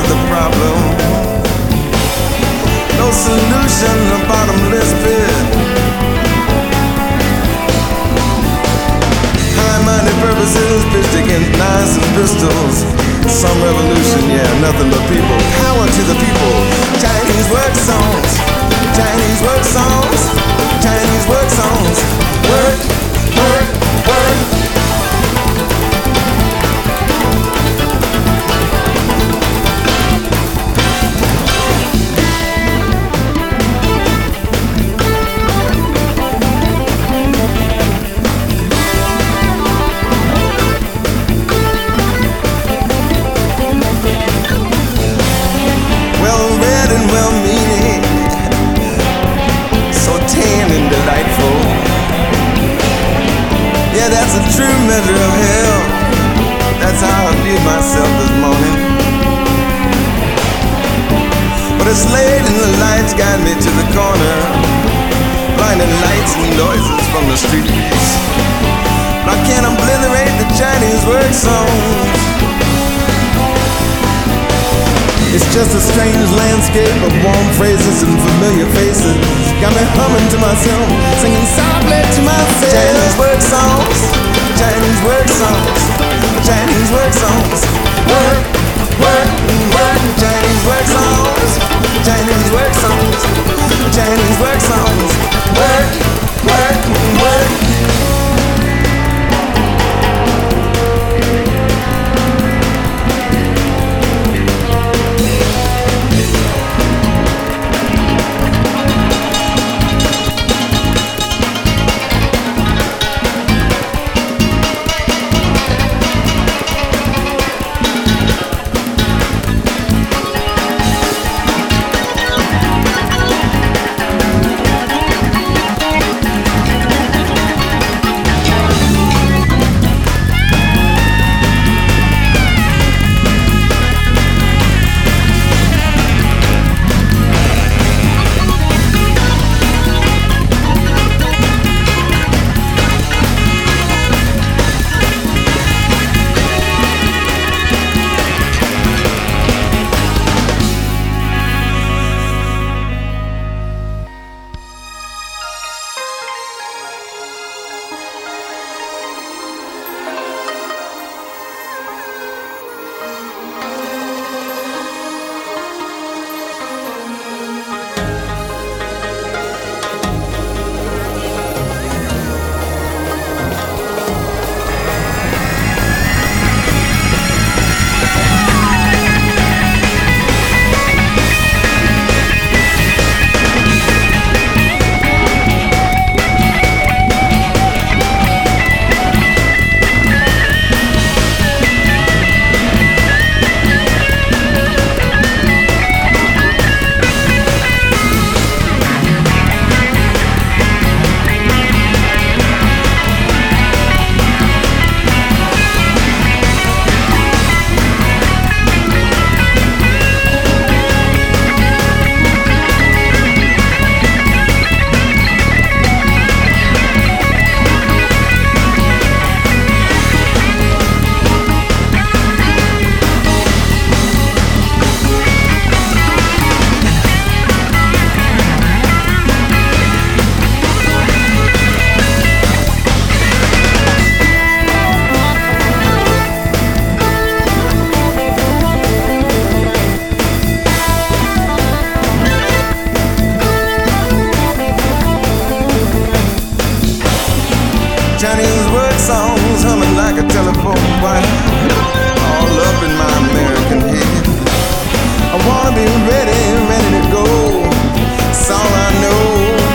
of the problem. No solution, a bottomless pit. High-minded purposes pitched against knives and pistols. Some revolution, yeah, nothing but people. Power to the people. Chinese work songs. Chinese work songs. Chinese work songs. Work, work, work. Well-meaning, so tame and delightful. Yeah, that's a true measure of hell. That's how I viewed myself this morning. But it's late and the lights guide me to the corner. Blinding lights and noises from the streets. But I can't obliterate the Chinese work songs. It's just a strange landscape of warm phrases and familiar faces. Got me humming to myself, singing softly to myself. Chinese work songs, Chinese work songs, Chinese work songs. Work, work, work. Chinese work songs, Chinese work songs, Chinese work songs. Work, work, work. Chinese work songs humming like a telephone wire, all up in my American head. I wanna be ready, ready to go. It's all I know.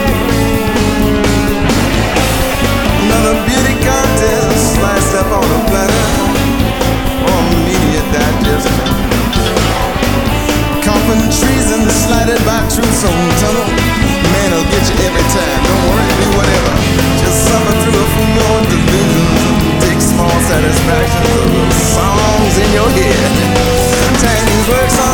Another beauty contest sliced up on a platter for immediate digestion. Coffin treason slighted by truth's own tunnel. Man, it'll get you every time. Don't worry, do whatever. Just suffer through a few more delusions and take small satisfactions of those songs in your head. Chinese work songs.